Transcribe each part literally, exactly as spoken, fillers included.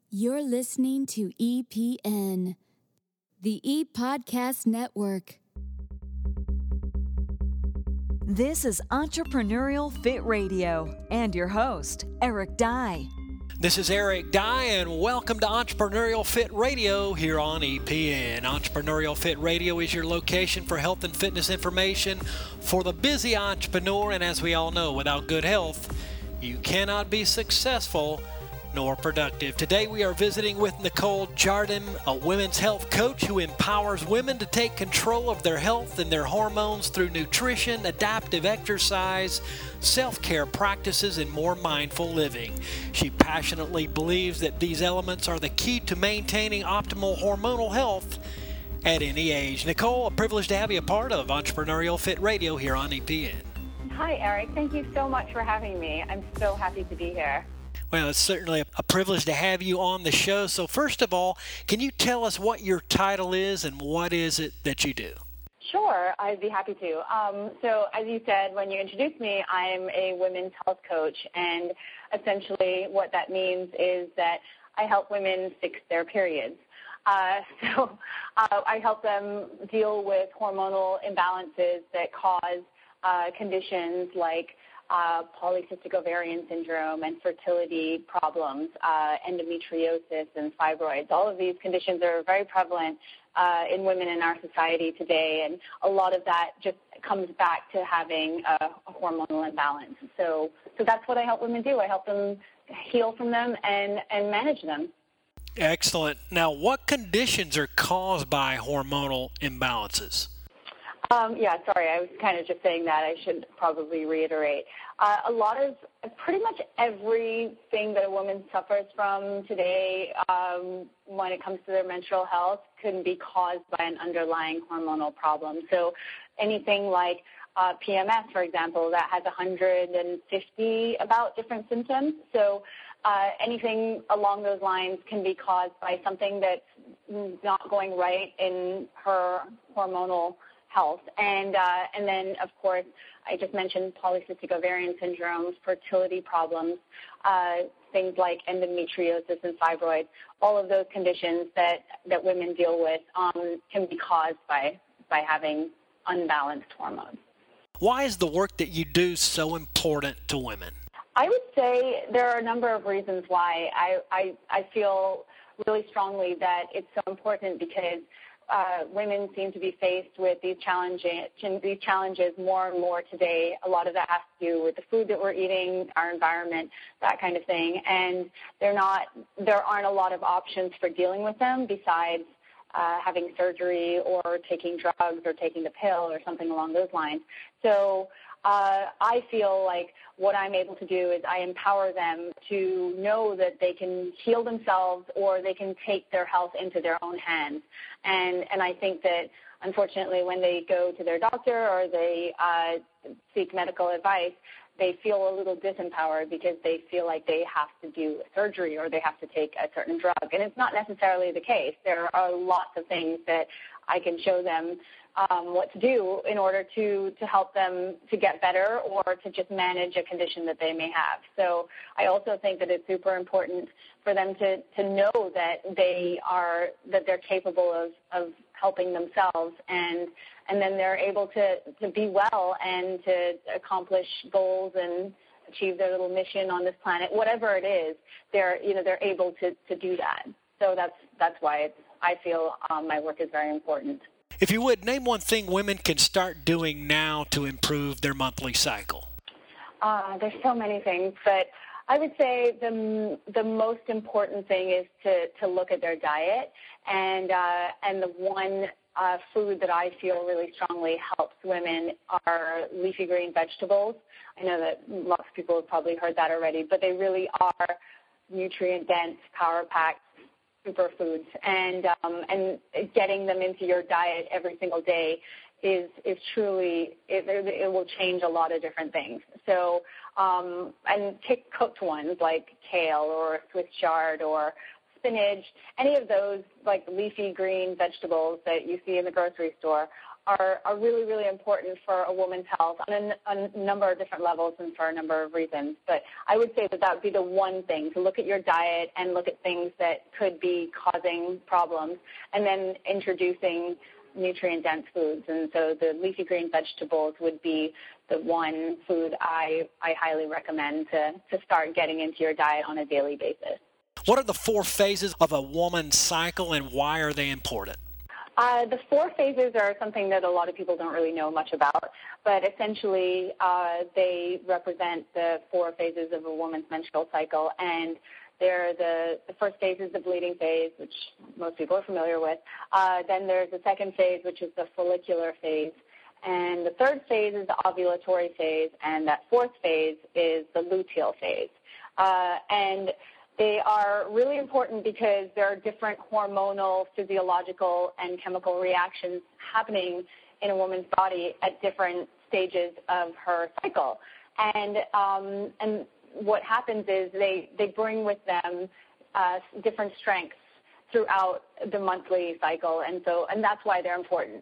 You're listening to E P N, the E-Podcast Network. This is Entrepreneurial Fit Radio and your host, Eric Dye. This is Eric Dye, and welcome to Entrepreneurial Fit Radio here on E P N. Entrepreneurial Fit Radio is your location for health and fitness information for the busy entrepreneur, and as we all know, without good health, you cannot be successful nor productive. Today we are visiting with Nicole Jardim, a women's health coach who empowers women to take control of their health and their hormones through nutrition, adaptive exercise, self-care practices, and more mindful living. She passionately believes that these elements are the key to maintaining optimal hormonal health at any age. Nicole, a privilege to have you a part of Entrepreneurial Fit Radio here on E P N. Hi, Eric. Thank you so much for having me. I'm so happy to be here. Well, it's certainly a privilege to have you on the show. So first of all, can you tell us what your title is and what is it that you do? Sure, I'd be happy to. Um, so as you said, when you introduced me, I'm a women's health coach. And essentially what that means is that I help women fix their periods. Uh, so uh, I help them deal with hormonal imbalances that cause uh, conditions like Uh, polycystic ovarian syndrome and fertility problems, uh, endometriosis and fibroids. All of these conditions are very prevalent uh, in women in our society today, and a lot of that just comes back to having a, a hormonal imbalance. So, so that's what I help women do. I help them heal from them and, and manage them. Excellent. Now, what conditions are caused by hormonal imbalances? Um, yeah, sorry, I was kind of just saying that. I should probably reiterate. Uh, a lot of, pretty much everything that a woman suffers from today um, when it comes to their menstrual health can be caused by an underlying hormonal problem. So anything like uh, P M S, for example, that has one hundred fifty about different symptoms. So uh, anything along those lines can be caused by something that's not going right in her hormonal health. And uh, and then, of course, I just mentioned polycystic ovarian syndrome, fertility problems, uh, things like endometriosis and fibroids. All of those conditions that, that women deal with um, can be caused by, by having unbalanced hormones. Why is the work that you do so important to women? I would say there are a number of reasons why. I, I, I feel really strongly that it's so important because Uh, women seem to be faced with these challenges, these challenges more and more today. A lot of that has to do with the food that we're eating, our environment, that kind of thing. And they're not, there aren't a lot of options for dealing with them besides uh, having surgery or taking drugs or taking the pill or something along those lines. So uh, I feel like what I'm able to do is I empower them to know that they can heal themselves or they can take their health into their own hands. And and I think that, unfortunately, when they go to their doctor or they uh, seek medical advice, they feel a little disempowered because they feel like they have to do surgery or they have to take a certain drug. And it's not necessarily the case. There are lots of things that I can show them um, what to do in order to, to help them to get better or to just manage a condition that they may have. So I also think that it's super important for them to, to know that they are, that they're capable of, of helping themselves, and and then they're able to, to be well and to accomplish goals and achieve their little mission on this planet. Whatever it is, they're you know they're able to, to do that. So that's that's why it's, I feel um, my work is very important. If you would, name one thing women can start doing now to improve their monthly cycle. Uh, there's so many things, but I would say the the most important thing is to, to look at their diet, and uh, and the one uh, food that I feel really strongly helps women are leafy green vegetables. I know that lots of people have probably heard that already, but they really are nutrient-dense, power-packed superfoods, and um, and getting them into your diet every single day is is truly, it, it will change a lot of different things. So, um, and take cooked ones like kale or Swiss chard or spinach, any of those like leafy green vegetables that you see in the grocery store are, are really, really important for a woman's health on a, a number of different levels and for a number of reasons. But I would say that that would be the one thing, to look at your diet and look at things that could be causing problems, and then introducing nutrient-dense foods. And so the leafy green vegetables would be the one food I, I highly recommend to, to start getting into your diet on a daily basis. What are the four phases of a woman's cycle, and why are they important? Uh, the four phases are something that a lot of people don't really know much about, but essentially uh, they represent the four phases of a woman's menstrual cycle, and they're the, the first phase is the bleeding phase, which most people are familiar with. Uh, then there's the second phase, which is the follicular phase, and the third phase is the ovulatory phase, and that fourth phase is the luteal phase. Uh, and They are really important because there are different hormonal, physiological, and chemical reactions happening in a woman's body at different stages of her cycle. And um, and what happens is they, they bring with them uh, different strengths throughout the monthly cycle, and so and that's why they're important.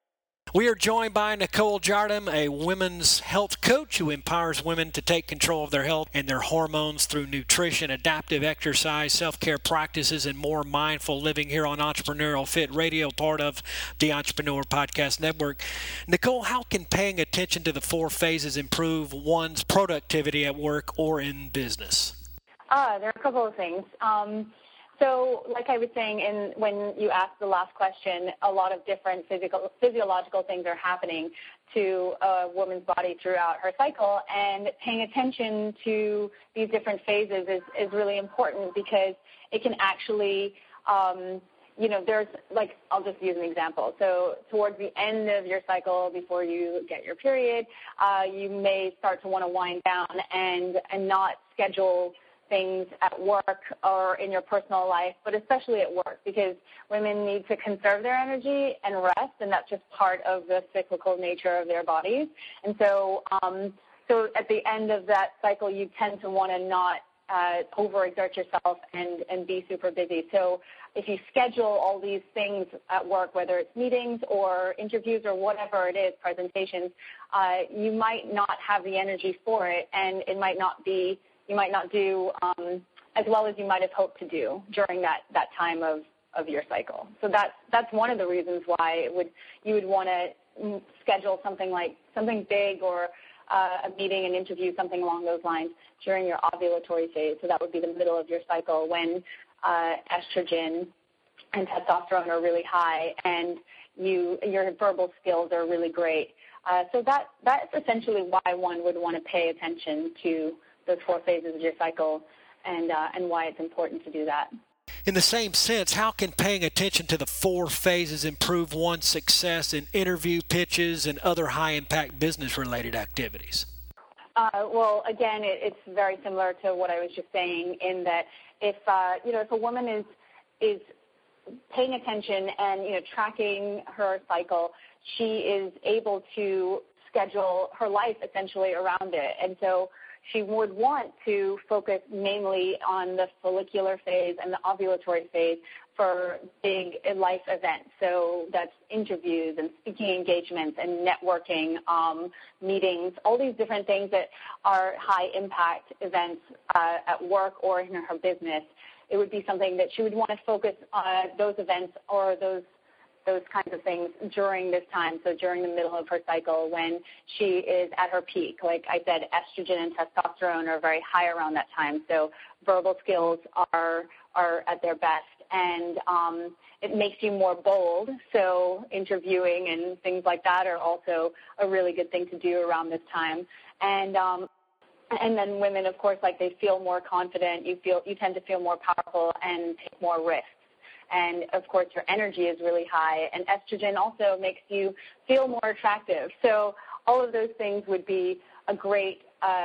We are joined by Nicole Jardim, a women's health coach who empowers women to take control of their health and their hormones through nutrition, adaptive exercise, self-care practices, and more mindful living here on Entrepreneurial Fit Radio, part of the Entrepreneur Podcast Network. Nicole, how can paying attention to the four phases improve one's productivity at work or in business? Uh, there are a couple of things. Um, So, like I was saying, in, when you asked the last question, a lot of different physical, physiological things are happening to a woman's body throughout her cycle, and paying attention to these different phases is, is really important because it can actually, um, you know, there's, like, I'll just use an example. So towards the end of your cycle, before you get your period, uh, you may start to want to wind down and, and not schedule things at work or in your personal life, but especially at work, because women need to conserve their energy and rest, and that's just part of the cyclical nature of their bodies. And so um, so at the end of that cycle, you tend to want to not uh, overexert yourself and, and be super busy. So if you schedule all these things at work, whether it's meetings or interviews or whatever it is, presentations, uh, you might not have the energy for it, and it might not be you might not do um, as well as you might have hoped to do during that, that time of, of your cycle. So that's, that's one of the reasons why it would, you would want to schedule something like something big or uh, a meeting, an interview, something along those lines during your ovulatory phase. So that would be the middle of your cycle when uh, estrogen and testosterone are really high and you, your verbal skills are really great. Uh, so that, that's essentially why one would want to pay attention to those four phases of your cycle, and uh, and why it's important to do that. In the same sense, how can paying attention to the four phases improve one's success in interview pitches and other high-impact business-related activities? Uh, well, again, it, it's very similar to what I was just saying, in that if uh, you know if a woman is is paying attention and you know tracking her cycle, she is able to schedule her life essentially around it, and so she would want to focus mainly on the follicular phase and the ovulatory phase for big life events. So that's interviews and speaking engagements and networking, um, meetings, all these different things that are high-impact events uh, at work or in her business. It would be something that she would want to focus on those events or those those kinds of things during this time, so during the middle of her cycle when she is at her peak. Like I said, estrogen and testosterone are very high around that time, so verbal skills are are at their best, and um, it makes you more bold, so interviewing and things like that are also a really good thing to do around this time. And um, and then women, of course, like they feel more confident, you feel you tend to feel more powerful and take more risks. And, of course, your energy is really high. And estrogen also makes you feel more attractive. So all of those things would be a great uh,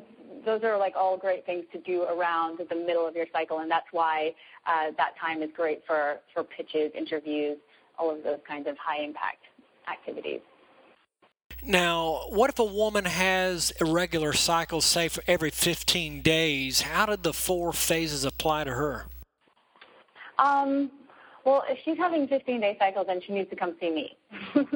– those are, like, all great things to do around the middle of your cycle. And that's why uh, that time is great for, for pitches, interviews, all of those kinds of high-impact activities. Now, what if a woman has irregular cycles, say, for every fifteen days? How did the four phases apply to her? Um, well, if she's having fifteen-day cycles, then she needs to come see me.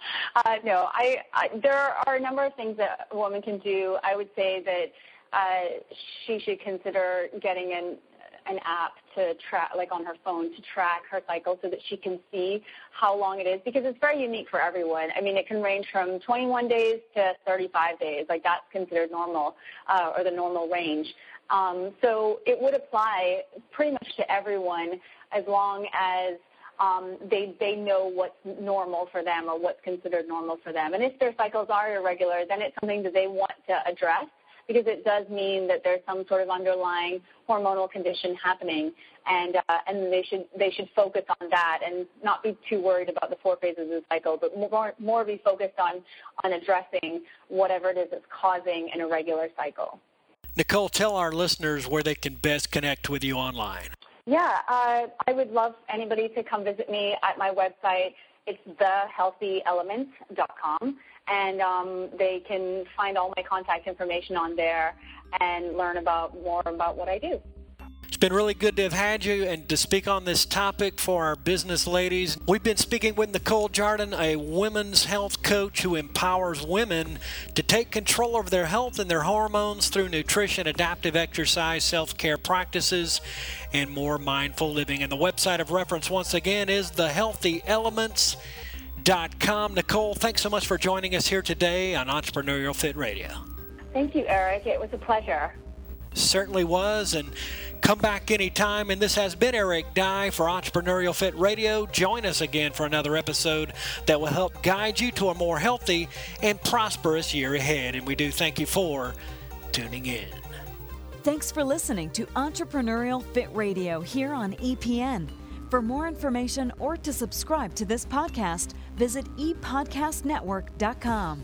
uh, no, I, I there are a number of things that a woman can do. I would say that uh, she should consider getting an an app to track, like on her phone, to track her cycle so that she can see how long it is, because it's very unique for everyone. I mean, it can range from twenty-one days to thirty-five days. Like, that's considered normal, uh, or the normal range. Um, so it would apply pretty much to everyone as long as um, they they know what's normal for them or what's considered normal for them. And if their cycles are irregular, then it's something that they want to address, because it does mean that there's some sort of underlying hormonal condition happening, and uh, and they should they should focus on that and not be too worried about the four phases of the cycle, but more more be focused on on addressing whatever it is that's causing an irregular cycle. Nicole, tell our listeners where they can best connect with you online. Yeah, uh, I would love anybody to come visit me at my website. It's the healthy elements dot com. And um, they can find all my contact information on there and learn about more about what I do. It's been really good to have had you and to speak on this topic for our business ladies. We've been speaking with Nicole Jardin, a women's health coach who empowers women to take control of their health and their hormones through nutrition, adaptive exercise, self-care practices, and more mindful living. And the website of reference, once again, is the healthy elements dot com. Nicole, thanks so much for joining us here today on Entrepreneurial Fit Radio. Thank you, Eric. It was a pleasure. Certainly was, and come back anytime. And this has been Eric Dye for Entrepreneurial Fit Radio. Join us again for another episode that will help guide you to a more healthy and prosperous year ahead. And we do thank you for tuning in. Thanks for listening to Entrepreneurial Fit Radio here on E P N. For more information or to subscribe to this podcast, visit e podcast network dot com.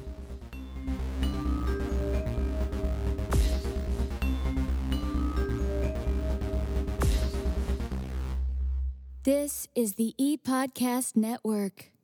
This is the E-Podcast Network.